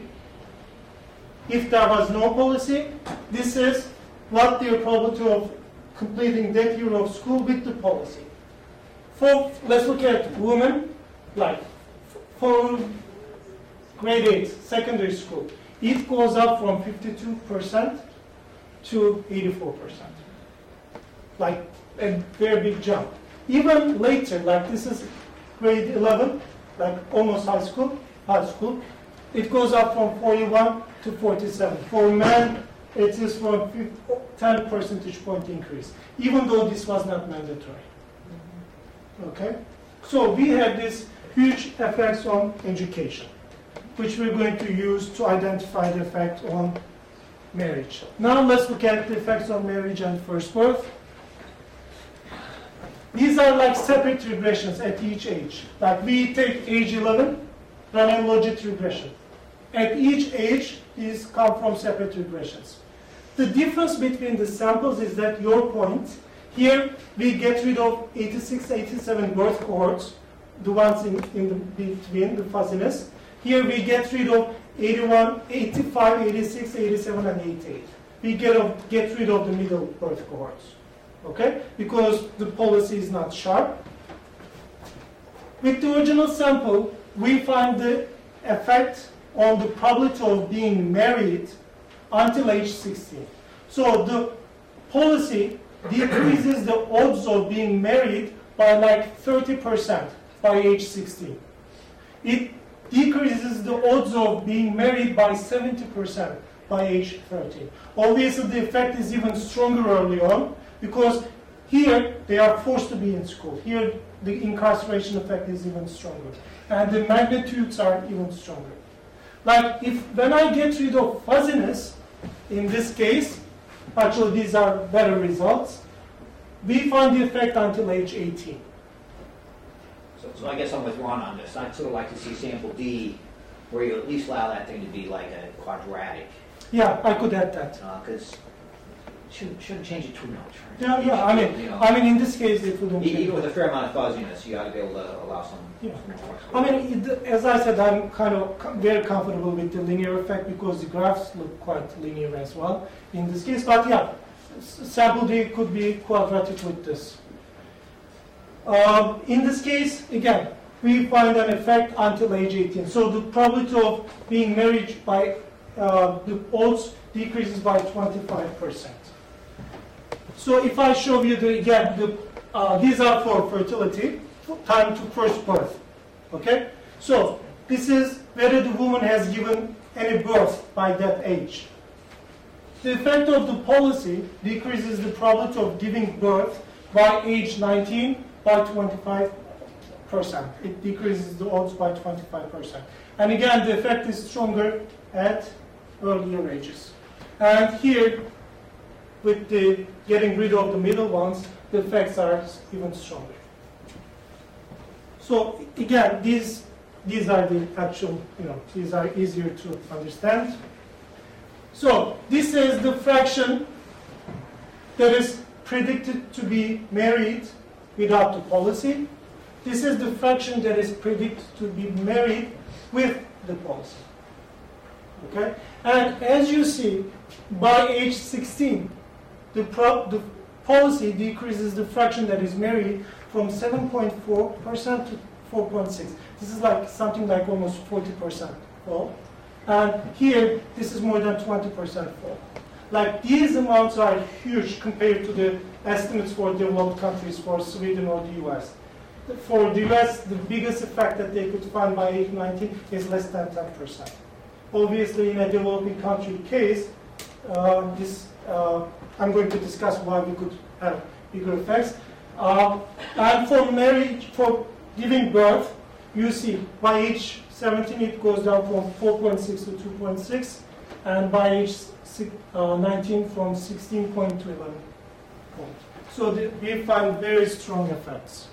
if there was no policy. This is what their probability of completing that year of school with the policy. For, let's look at women, like for grade eight, secondary school. It goes up from fifty-two percent to eighty-four percent. Like a very big jump. Even later, like this is grade eleven, like almost high school, high school, it goes up from forty-one to forty-seven. For men, it is for ten percentage point increase, even though this was not mandatory. Okay? So we have this huge effects on education, which we're going to use to identify the effect on marriage. Now let's look at the effects on marriage and first birth. These are like separate regressions at each age. Like we take age eleven, run a logit regression. At each age, these come from separate regressions. The difference between the samples is that your point, here we get rid of eighty-six, eighty-seven birth cohorts, the ones in, in the between, the fuzziness. Here we get rid of eighty-one, eighty-five, eighty-six, eighty-seven, and eighty-eight. We get, of, get rid of the middle birth cohorts, okay? Because the policy is not sharp. With the original sample, we find the effect on the probability of being married until age sixteen. So the policy decreases the odds of being married by like thirty percent by age sixteen. It decreases the odds of being married by seventy percent by age thirteen. Obviously, the effect is even stronger early on because here they are forced to be in school. Here, the incarceration effect is even stronger. And the magnitudes are even stronger. Like, if when I get rid of fuzziness, in this case, actually these are better results, we find the effect until age eighteen. So, so I guess I'm with Ron on this. I'd sort of like to see sample D, where you at least allow that thing to be like a quadratic, Yeah, I could add that. because uh, shouldn't shouldn't change it too much. Right? Yeah, yeah. I mean, You know, I mean, in this case, it wouldn't e- change. even with a fair amount of fuzziness, you got to be able to allow some. Yeah. some more I mean, it, as I said, I'm kind of co- very comfortable with the linear effect because the graphs look quite linear as well in this case. But yeah, s- sample D could be quadratic with this. Um, in this case, again, we find an effect until age eighteen. So the probability of being married by uh, the odds decreases by twenty-five percent. So if I show you the, again, the, uh, these are for fertility, time to first birth, okay? So this is whether the woman has given any birth by that age. The effect of the policy decreases the probability of giving birth by age nineteen by twenty-five percent. It decreases the odds by twenty-five percent. And again, the effect is stronger at earlier ages. And here, with the getting rid of the middle ones, the effects are even stronger. So again, these these are the actual, you know, these are easier to understand. So this is the fraction that is predicted to be married without the policy. This is the fraction that is predicted to be married with the policy. Okay? And as you see, by age sixteen, the, pro- the policy decreases the fraction that is married from seven point four percent to four point six. This is like something like almost forty percent fall. And here, this is more than twenty percent fall. Like, these amounts are huge compared to the estimates for developed countries, for Sweden or the U S. For the U S, the biggest effect that they could find by age nineteen is less than ten percent. Obviously, in a developing country case, uh, this uh, I'm going to discuss why we could have bigger effects. Um, and for marriage, for giving birth, you see by age seventeen it goes down from four point six to two point six, and by age six, uh, nineteen from sixteen point to eleven point. So the, we find very strong effects.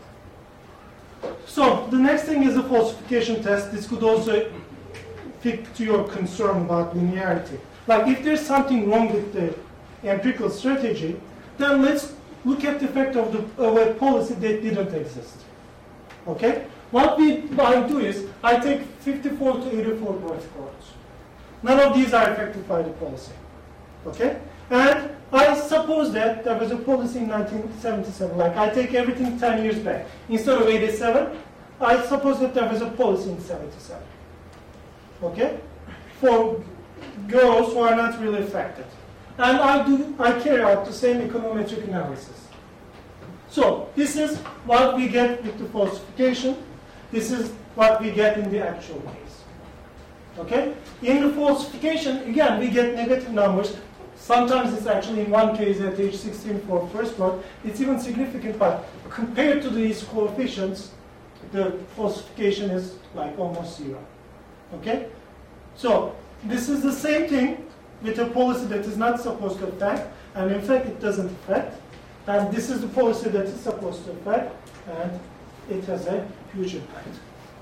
So the next thing is a falsification test. This could also fit to your concern about linearity. Like, if there's something wrong with the empirical strategy, then let's look at the effect of, the, of a policy that didn't exist. Okay? What we I do is, I take fifty-four to eighty-four birth cohorts. None of these are affected by the policy. Okay? And I suppose that there was a policy in nineteen seventy-seven. Like, I take everything ten years back. Instead of eighty-seven, I suppose that there was a policy in seventy-seven. Okay? For girls who are not really affected. And I do, I carry out the same econometric analysis. So, this is what we get with the falsification. This is what we get in the actual case. Okay? In the falsification, again, we get negative numbers. sometimes it's actually in one case at age sixteen for first birth, it's even significant, but compared to these coefficients, the falsification is like almost zero. Okay? So this is the same thing with a policy that is not supposed to affect, and in fact it doesn't affect. And this is the policy that is supposed to affect, and it has a huge impact.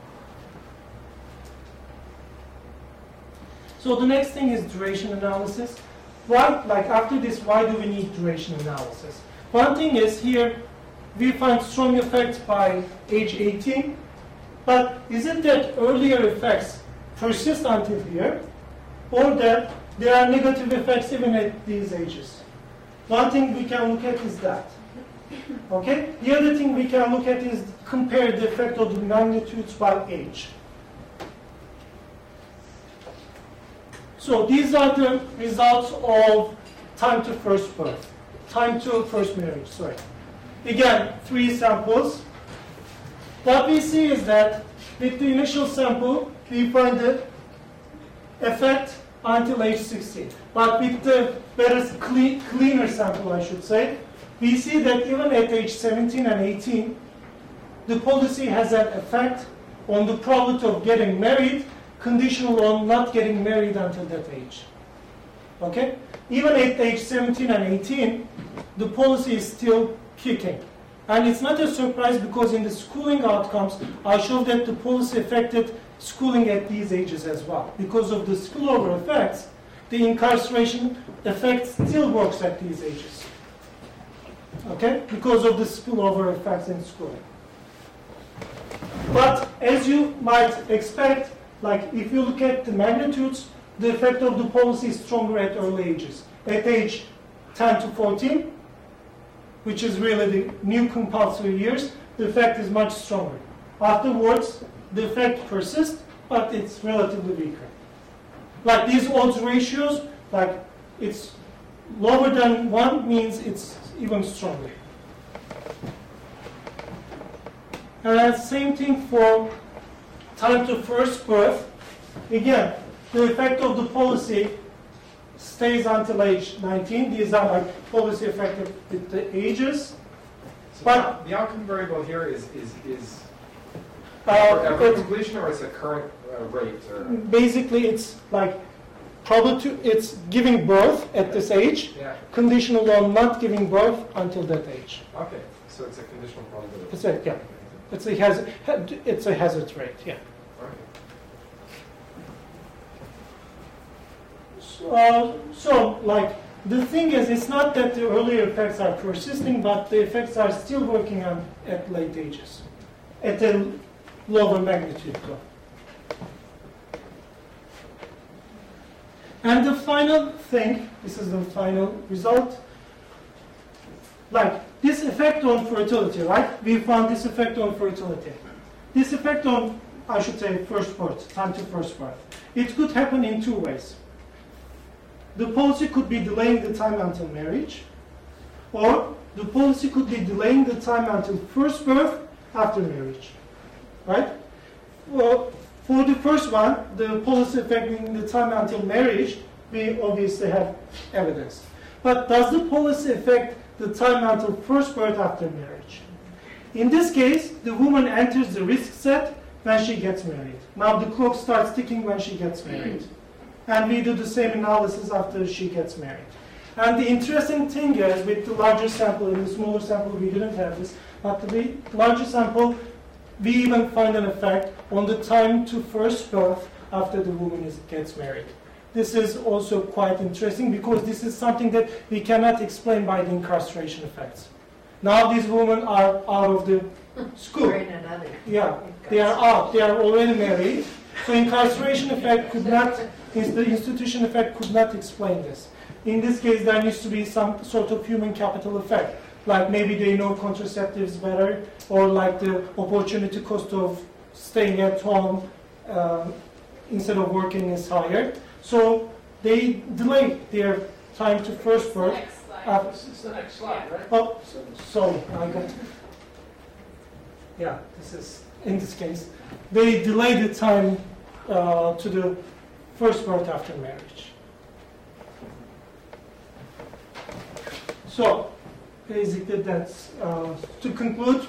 So the next thing is duration analysis. Why, like after this, why do we need duration analysis? One thing is here, we find strong effects by age eighteen, but is it that earlier effects persist until here, or that there are negative effects even at these ages? One thing we can look at is that. Okay? The other thing we can look at is compare the effect of the magnitudes by age. So these are the results of time to first birth, time to first marriage, sorry. Again, three samples. What we see is that with the initial sample, we find the effect until age sixteen. But with the better, clean, cleaner sample, I should say, we see that even at age seventeen and eighteen, the policy has an effect on the probability of getting married, conditional on not getting married until that age. Okay? Even at age seventeen and eighteen, the policy is still kicking. And it's not a surprise because in the schooling outcomes, I showed that the policy affected schooling at these ages as well. Because of the spillover effects, the incarceration effect still works at these ages. Okay? Because of the spillover effects in schooling. But as you might expect, like if you look at the magnitudes, the effect of the policy is stronger at early ages. At age ten to fourteen, which is really the new compulsory years, the effect is much stronger. Afterwards, the effect persists, but it's relatively weaker. Like these odds ratios, like it's lower than one means it's even stronger. And same thing for time to first birth. Again, the effect of the policy stays until age nineteen. These are like policy effective with the ages. So But the outcome variable here is is is uh, forever it- completion, or is it current uh, rate? Or? basically it's like probably it's giving birth at this age, Yeah. conditional on not giving birth until that age. Okay. So it's a conditional probability. That's it, yeah. It's a hazard, it's a hazard rate, yeah. Okay. So, uh, so, like, the thing is, it's not that the earlier effects are persisting, but the effects are still working on at late ages, at a lower magnitude though. And the final thing, this is the final result, like this effect on fertility, right? We found this effect on fertility. This effect on, I should say, first birth, time to first birth. It could happen in two ways. The policy could be delaying the time until marriage, or the policy could be delaying the time until first birth after marriage, right? Well, for the first one, the policy affecting the time until marriage, we obviously have evidence. But does the policy affect the time until first birth after marriage? In this case, the woman enters the risk set when she gets married. Now the clock starts ticking when she gets married. And we do the same analysis after she gets married. And the interesting thing is, with the larger sample, in the smaller sample we didn't have this, but the larger sample, we even find an effect on the time to first birth after the woman is, gets married. This is also quite interesting because this is something that we cannot explain by the incarceration effects. Now these women are out of the school. Yeah, they are out, they are already married. So incarceration effect could not, the institution effect could not explain this. In this case, there needs to be some sort of human capital effect. Like maybe they know contraceptives better, or like the opportunity cost of staying at home uh, instead of working is higher. So they delay their time to first birth. Uh, This is the next slide, right? oh, so, sorry, I got. Yeah, this is in this case. They delay the time uh, to the first birth after marriage. So, basically that's, uh, to conclude,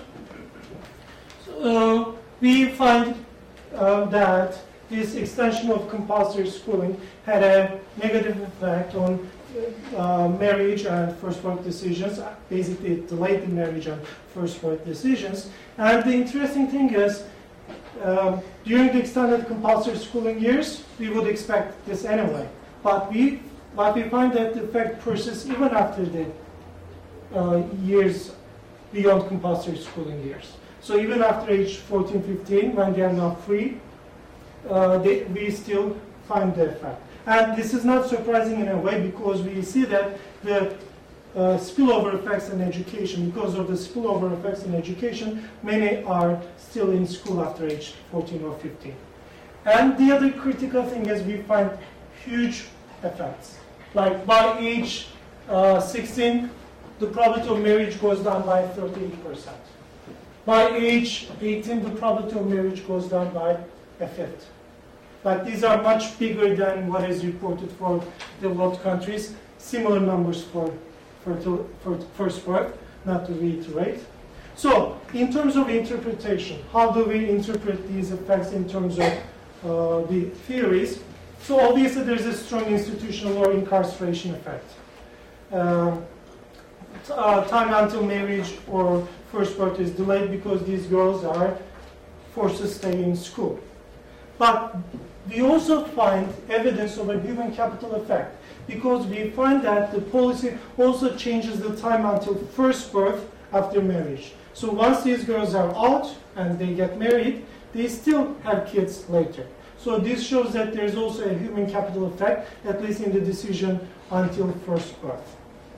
uh, we find uh, that this extension of compulsory schooling had a negative effect on uh, marriage and first work decisions. Basically, it delayed the marriage and first work decisions. And the interesting thing is, um, during the extended compulsory schooling years, we would expect this anyway. But we, but we find that the effect persists even after the uh, years beyond compulsory schooling years. So even after age fourteen, fifteen, when they are not free, uh, they, we still find the effect. And this is not surprising in a way, because we see that the uh, spillover effects in education, because of the spillover effects in education, many are still in school after age fourteen or fifteen. And the other critical thing is we find huge effects. Like by age uh, sixteen, the probability of marriage goes down by thirty-eight percent. By age eighteen, the probability of marriage goes down by a fifth. But these are much bigger than what is reported for developed countries. Similar numbers for, for, for first birth, not to reiterate. So, in terms of interpretation, how do we interpret these effects in terms of uh, the theories? So obviously there's a strong institutional or incarceration effect. Uh, uh, time until marriage or first birth is delayed because these girls are forced to stay in school. But we also find evidence of a human capital effect, because we find that the policy also changes the time until first birth after marriage. So once these girls are out and they get married, they still have kids later. So this shows that there's also a human capital effect, at least in the decision until first birth.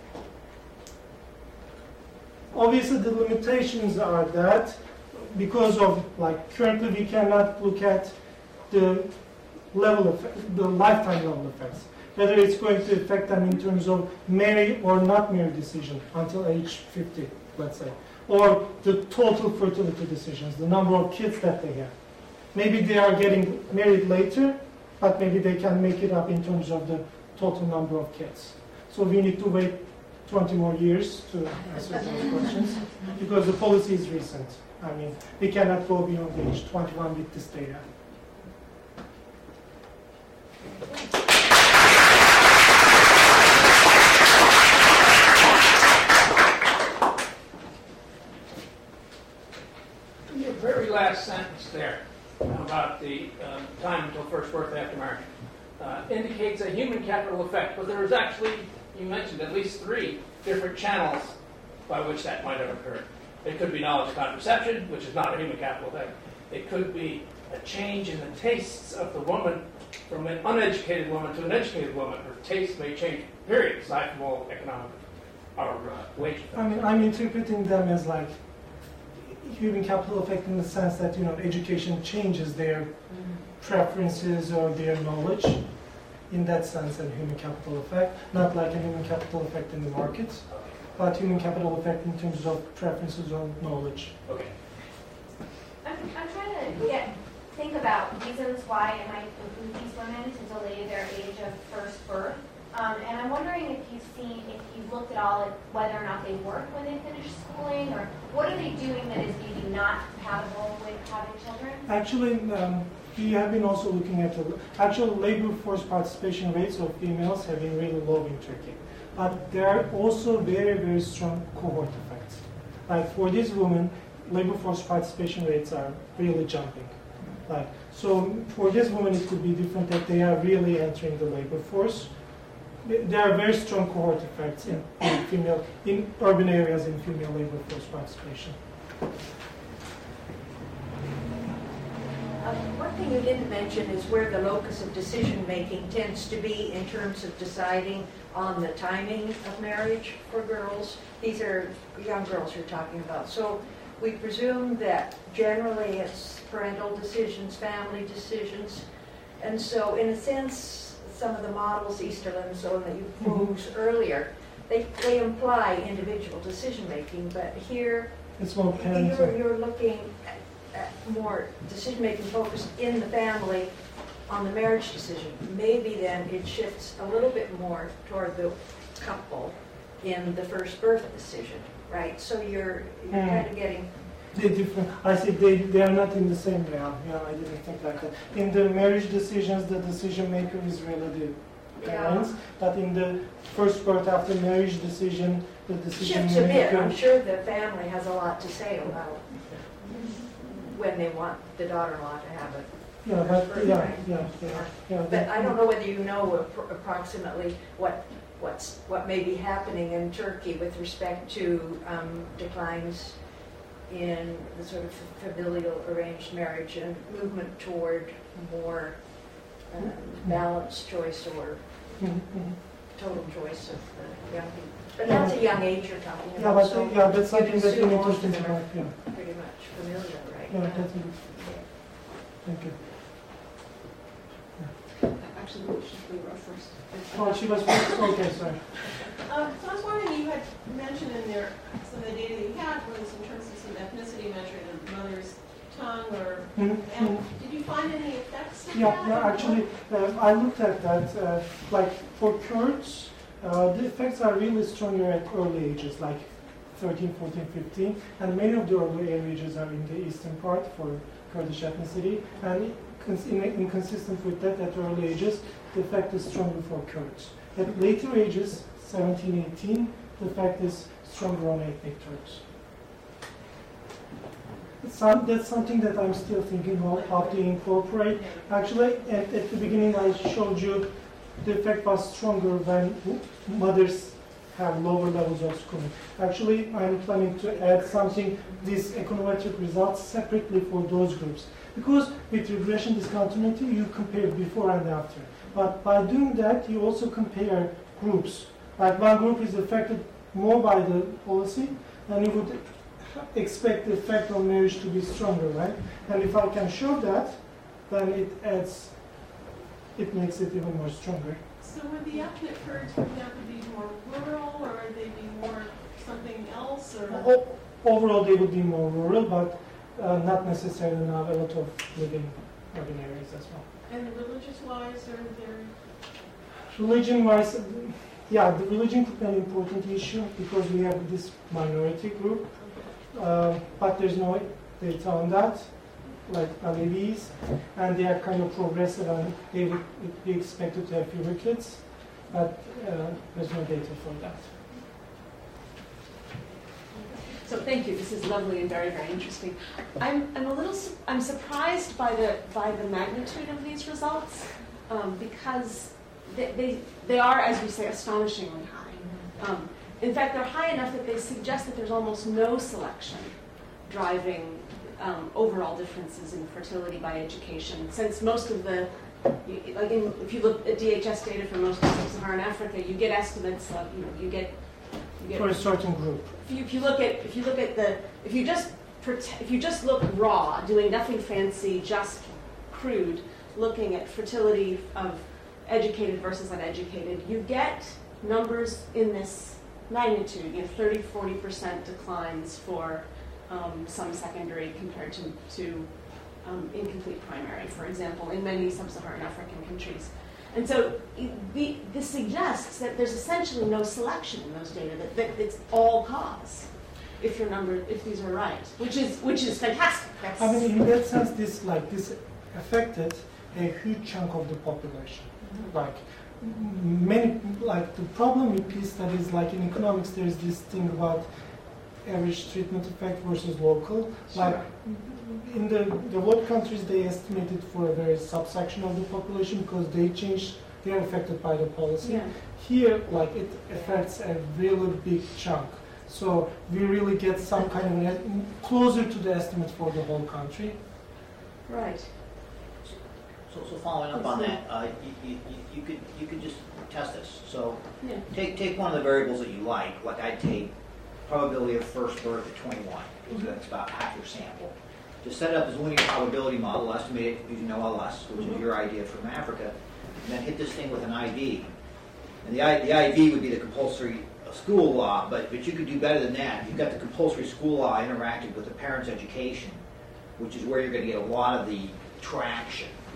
Obviously the limitations are that because of, like, currently we cannot look at the level of, the lifetime level effects, whether it's going to affect them in terms of marry or not marry decision until age fifty, let's say, or the total fertility decisions, the number of kids that they have. Maybe they are getting married later, but maybe they can make it up in terms of the total number of kids. So we need to wait twenty more years to answer those questions, because the policy is recent. I mean, we cannot go beyond age twenty-one with this data. Your very last sentence there about the uh, time until first birth after marriage uh, indicates a human capital effect, but there is actually, you mentioned at least three different channels by which that might have occurred. It could be knowledge contraception, which is not a human capital effect. It could be a change in the tastes of the woman from an uneducated woman to an educated woman. Her taste may change, period, aside from all economic or uh, wage effects. I mean, I'm interpreting them as like human capital effect in the sense that, you know, education changes their mm-hmm. preferences or their knowledge. In that sense, a human capital effect, not like a human capital effect in the markets, but human capital effect in terms of preferences or knowledge. Okay. I'm, I'm trying to get think about reasons why it might include these women to delay their age of first birth. Um, and I'm wondering if you've seen, if you've looked at all at whether or not they work when they finish schooling, or what are they doing that is maybe not compatible with having children? Actually, um, we have been also looking at the actual labor force participation rates of females have been really low in Turkey. But there are also very, very strong cohort effects. Like for these women, labor force participation rates are really jumping. Like, so for this woman, it could be different that they are really entering the labor force. There are very strong cohort effects in, in female, in urban areas in female labor force participation. Uh, one thing you didn't mention is where the locus of decision-making tends to be in terms of deciding on the timing of marriage for girls. These are young girls you're talking about. So we presume that generally it's parental decisions, family decisions. And so in a sense, some of the models, Easterlin and so on, that you posed mm-hmm. earlier, they, they imply individual decision-making, but here it's more parents. You're, you're looking at, at more decision-making focused in the family on the marriage decision. Maybe then it shifts a little bit more toward the couple in the first birth decision, right? So you're, you're Mm. kind of getting, They different. I see they, they are not in the same realm. Yeah, I didn't think like that. In the marriage decisions, the decision maker is really the parents, but in the first birth after marriage decision, the decision shifts a bit. maker. I'm sure the family has a lot to say about when they want the daughter-in-law to have it. Yeah, but yeah, Right. yeah, yeah, yeah. But I don't know whether you know appro- approximately what, what's, what may be happening in Turkey with respect to um, declines in the sort of familial arranged marriage and movement toward more um, balanced choice or Mhm, mhm. total choice of the young people. But that's a young age you're talking Yeah, about, but so yeah, that's you'd something that you assume need to most of think them about. are Yeah, pretty much familiar, right? yeah, that's a good. Thank you. Actually, we should we were first. Oh, she was first. Okay, sorry. Um, so I was wondering, you had mentioned in there some of the data that you had was in terms of some ethnicity measured in mother's tongue or, Mhm, and mhm. did you find any effects of Yeah, that? yeah, actually, uh, I looked at that. Uh, like for Kurds, uh, the effects are really stronger at early ages, like thirteen, fourteen, fifteen, and many of the early ages are in the eastern part for Kurdish ethnicity, and cons- in, inconsistent with that, at early ages, the effect is stronger for Kurds. At later ages, seventeen, eighteen, the effect is stronger on ethnic Turks. Some, that's something that I'm still thinking of how to incorporate. Actually, at, at the beginning I showed you the effect was stronger when mothers have lower levels of schooling. Actually, I'm planning to add something, these econometric results separately for those groups. Because with regression discontinuity, you compare before and after. But by doing that, you also compare groups. Like one group is affected more by the policy, and you would expect the effect on marriage to be stronger, right? And if I can show that, then it adds, it makes it even more stronger. So would the ethnic Kurds, for example, be more rural, or would they be more something else, or? O- Overall, they would be more rural, but uh, not necessarily now a lot of living urban areas as well. And religious-wise, are there? Religion-wise, yeah, the religion could be an important issue because we have this minority group, uh, but there's no data on that, like Alevis, and they are kind of progressive and they would be expected to have fewer kids, but uh, there's no data for that. So thank you. This is lovely and very, very interesting. I'm, I'm a little, su- I'm surprised by the by the magnitude of these results um, because they, they they are, as you say, astonishingly high. Um, in fact, they're high enough that they suggest that there's almost no selection driving um, overall differences in fertility by education, since most of the you- like in, if you look at D H S data for most of sub-Saharan Africa, you get estimates of you know you get you get For a certain group. if you, if you look at if you look at the if you just prote- if you just look raw, doing nothing fancy, just crude, looking at fertility of educated versus uneducated, you get numbers in this magnitude. You know, thirty, forty percent declines for um, some secondary compared to to um, incomplete primary, for example, in many sub-Saharan African countries. And so it, the, this suggests that there's essentially no selection in those data, that, that it's all cause, if your number, if these are right, which is which is fantastic. That's, I mean, in that sense, this like this affected a huge chunk of the population. Mhm. Like many, like the problem with peace studies, like in economics, there's this thing about average treatment effect versus local. Like in the developed countries, they estimated for a very subsection of the population because they change, they are affected by the policy. Yeah. Here, like it affects a really big chunk. So we really get some kind of an, e- closer to the estimate for the whole country. right. So, so following up on that, uh, you, you, you could you could just test this. So Yeah. take take one of the variables that you like. Like I'd take probability of first birth at twenty-one, because that's about half your sample. To set up this linear probability model, estimate it using O L S, which is your idea from Africa, and then hit this thing with an I V. And the I, the I V would be the compulsory school law, but but you could do better than that. You've got the compulsory school law interacting with the parents' education, which is where you're going to get a lot of the traction.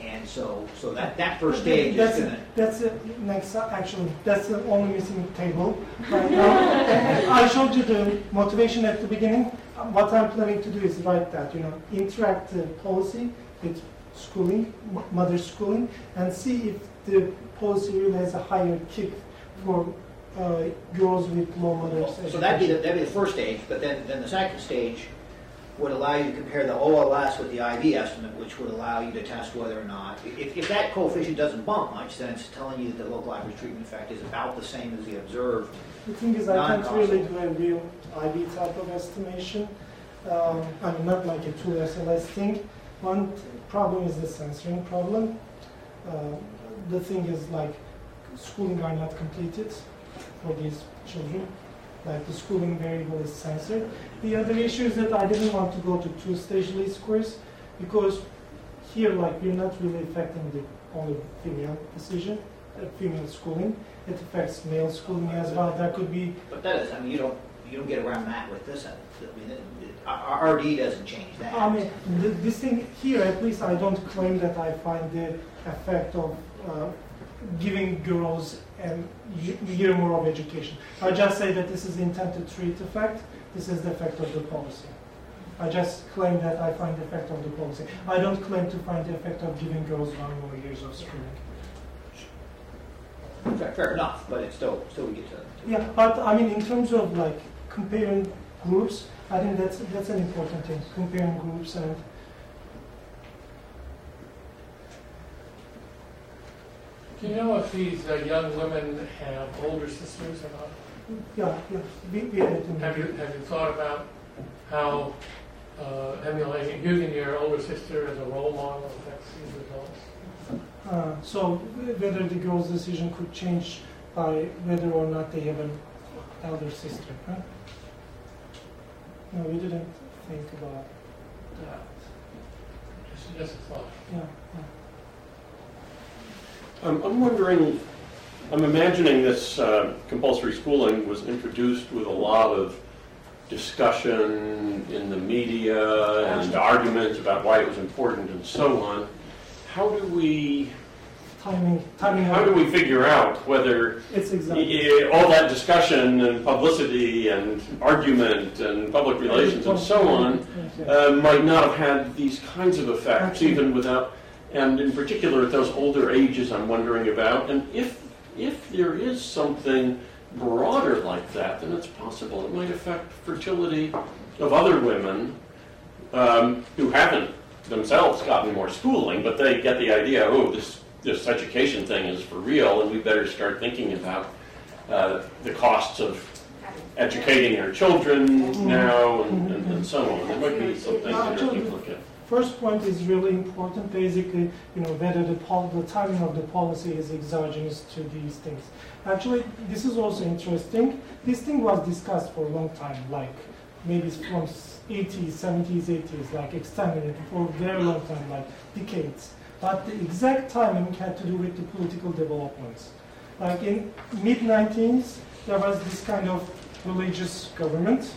And so, so that, that first stage that's, is gonna, that's the next, actually, that's the only missing table right now. I showed you the motivation at the beginning. What I'm planning to do is write that, you know, interact the policy with schooling, m- mother schooling, and see if the policy really has a higher kick for uh, girls with low mother's education. so that'd be the, that'd be the first stage, but then, then the second stage would allow you to compare the O L S with the I V estimate, which would allow you to test whether or not, if, if that coefficient doesn't bump much, then it's telling you that the local average treatment effect is about the same as the observed. The thing is, I can't Non-causal. really do a real I V type of estimation. Um, I mean, not like a true S L S thing. One problem is the censoring problem. Uh, the thing is, like, schooling are not completed for these children. Like, the schooling variable is censored. The other issue is that I didn't want to go to two-stage least squares because here, like, we're not really affecting the only female decision, uh, female schooling. It affects male schooling as well. That could be. But that is, I mean, you don't, you don't get around that with this. I mean, it, it, R D doesn't change that. I mean, th- this thing here, at least I don't claim that I find the effect of uh, giving girls a year more of education. I just say that this is the intent to treat effect. This is the effect of the policy. I just claim that I find the effect of the policy. I don't claim to find the effect of giving girls one more years of schooling. Fair, fair enough, but it's still, still we get to. Yeah, but I mean, in terms of like comparing groups, I think that's that's an important thing. Comparing groups and Do you know if these uh, young women have older sisters or not? yeah, yeah, we, we had it in Have you have you thought about how uh, emulating, using your older sister as a role model affects these adults? Uh, so whether the girl's decision could change by whether or not they have an elder sister, huh? No, we didn't think about that. Just, just a thought. Yeah, yeah. Um, I'm wondering, I'm imagining this uh, compulsory schooling was introduced with a lot of discussion in the media and arguments about why it was important and so on. How do we Timing, timing. how do we figure out whether It's exactly. y- all that discussion and publicity and argument and public relations and so on uh, might not have had these kinds of effects even without, and in particular at those older ages I'm wondering about, and if if there is something broader like that, then it's possible it might affect fertility of other women um, who haven't themselves gotten more schooling, but they get the idea, oh, this this education thing is for real, and we better start thinking about uh, the costs of educating our children now, and, and, and so on. There might be some things that you look at. First point is really important. Basically, you know, whether the, pol- the timing of the policy is exogenous to these things. Actually, this is also interesting. This thing was discussed for a long time, like maybe from eighties, seventies, eighties, like extended it for a very long time, like decades. But the exact timing had to do with the political developments. Like in mid nineties, there was this kind of religious government,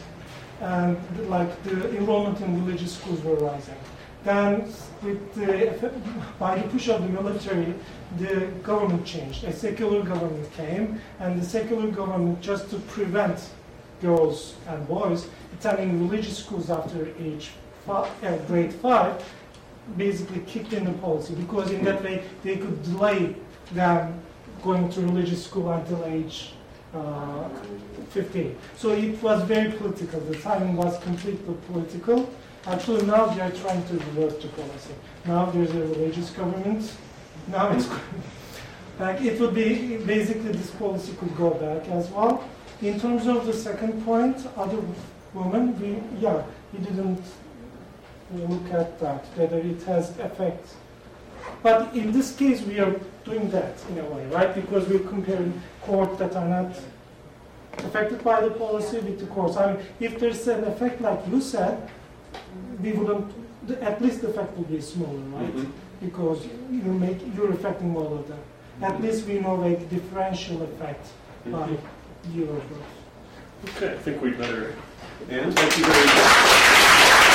and like the enrollment in religious schools were rising. Then, with the, by the push of the military, the government changed. A secular government came, and the secular government, just to prevent girls and boys attending religious schools after age five, uh, grade five, basically kicked in the policy, because in that way they could delay them going to religious school until age uh, fifteen. So it was very political. The timing was completely political. Actually, now they are trying to revert the policy. Now there's a religious government. Now it's like it would be basically this policy could go back as well. In terms of the second point, other women, we yeah, we didn't look at that, whether it has effect. But in this case, we are doing that in a way, right? Because we're comparing courts that are not affected by the policy with the courts. I mean, if there's an effect like you said, we wouldn't, at least the effect will be smaller, right? Mm-hmm. Because you make, you're affecting all of them. At least we know a differential effect by Mm-hmm. year of growth. Okay, I think we'd better end. Thank you very much.